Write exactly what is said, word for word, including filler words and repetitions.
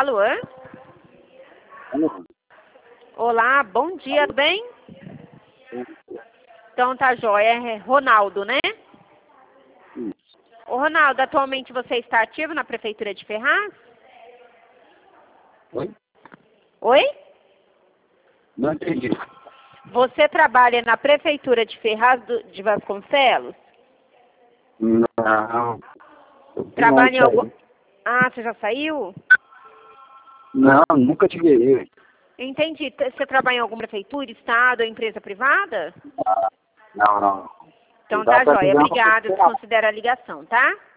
Alô? Alô? Olá, bom dia, tudo bem? Então tá jóia, é Ronaldo, né? Isso. Ô Ronaldo, atualmente você está ativo na Prefeitura de Ferraz? Oi? Oi? Não entendi. Você trabalha na Prefeitura de Ferraz do- de Vasconcelos? Não. Eu Trabalha em não algum... saí. Ah, você já saiu? Não, nunca tive aí. Entendi. T- Você trabalha em alguma prefeitura, estado ou empresa privada? Não, não. Então Dá tá pra jóia. fazer uma Obrigada, consideração. desconsidera a ligação, tá?